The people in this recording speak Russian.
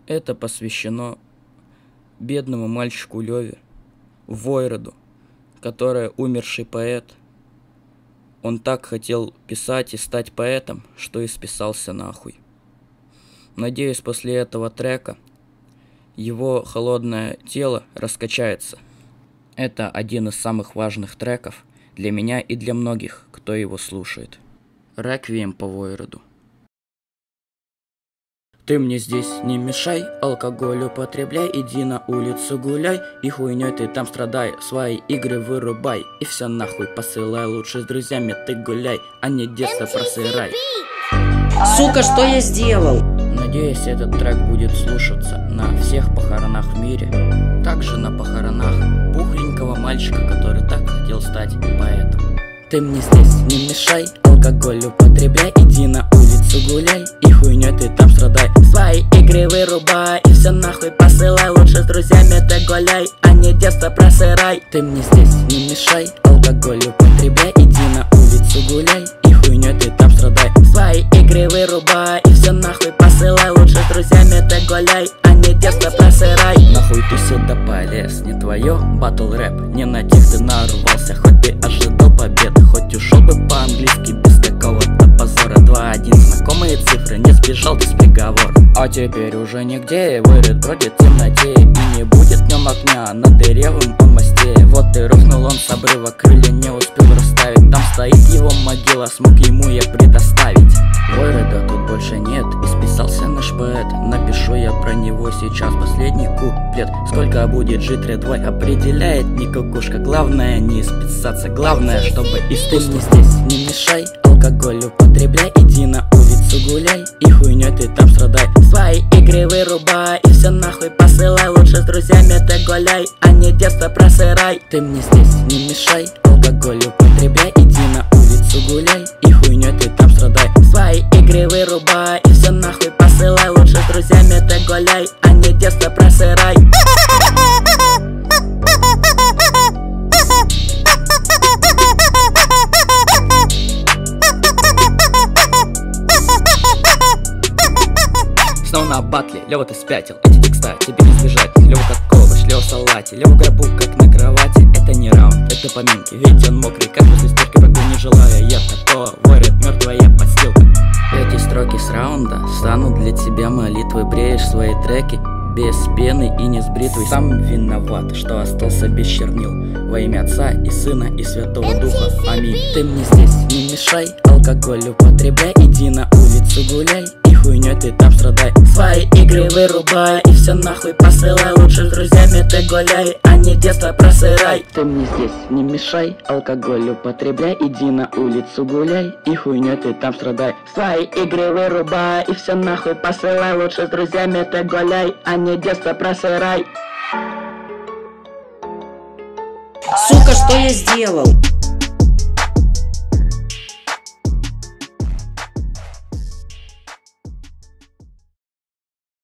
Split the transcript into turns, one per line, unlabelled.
Это посвящено бедному мальчику Леве, Войроду, который умерший поэт. Он так хотел писать и стать поэтом, что и списался нахуй. Надеюсь, после этого трека его холодное тело раскачается. Это один из самых важных треков для меня и для многих, кто его слушает. Реквием по Войроду. Ты мне здесь не мешай, алкоголь употребляй, иди на улицу гуляй, и хуйней ты там страдай, свои игры вырубай, и все нахуй посылай, лучше с друзьями ты гуляй, а не детство просырай.
Сука, что я сделал?
Надеюсь, этот трек будет слушаться на всех похоронах в мире, также на похоронах пухленького мальчика, который так хотел стать поэтом. Ты мне здесь не мешай, алкоголь употребляй, иди на улицу гуляй, и хуйней ты там страдай, свои игры вырубай, и все нахуй посылай, лучше с друзьями ты гуляй, а не детство просырай. Ты мне здесь не мешай, алкоголь употребляй, иди на улицу гуляй, и хуйней ты там страдай, свои игры вырубай, и все нахуй посылай, лучше с друзьями ты гуляй, а не детство просырай. Нахуй ты сюда полез, не твое батл рэп, не на тех ты нарвался, хоть ты ожидал победы, хоть ушел бы по-английски без какого-то позора. 2-1, знакомые цифры, не сбежал ты с приговора. А теперь уже нигде, Войрод бродит в темноте, и не будет в нем огня, над деревом он мосте. Вот и рухнул он с обрыва, крылья не успел расставить, там стоит его могила, смог ему я предоставить. Войрода тут больше нет, и списался наш поэт, напишу я про него сейчас последний куплет. Сколько будет жить рядовой, определяет не кукушка, главное не списаться, главное, чтобы искусство. Здесь не мешай, алкоголь употребляй, иди на улицу гуляй, и хуйней ты там страдай, свои игры вырубай, и все нахуй посылай, лучше с друзьями ты гуляй, а не детство просырай. Ты мне здесь не мешай, алкоголь употребляй, иди на улицу гуляй, и хуйней ты там страдай, свои игры вырубай, и все нахуй посылай, лучше с друзьями ты гуляй, а не детство просырай. Снова на батле, Лёва ты спятил, эти текста тебе не сбежать, Лёва как овощ, Лёва в салате, Лёва в гробу как на кровати. Это не раунд, это поминки, ведь он мокрый, как после стирки, врагу не желая я такого, Войрод мертвая подстилка. Эти строки с раунда станут для тебя молитвой, бреешь свои треки без пены и не с бритвой. Сам виноват, что остался без чернил, во имя Отца и Сына и Святого Духа, аминь. Ты мне здесь не мешай, алкоголь употребляй, иди на улицу гуляй, и хуйней ты там страдай, свои игры вырубай, и все нахуй посылай, лучше с друзьями ты гуляй, а не детство просырай. Ты мне здесь не мешай, алкоголь употребляй, иди на улицу гуляй, и хуйней ты там страдай, свои игры вырубай, и все нахуй посылай, лучше с друзьями ты гуляй, а не детство просырай.
Сука, что я сделал?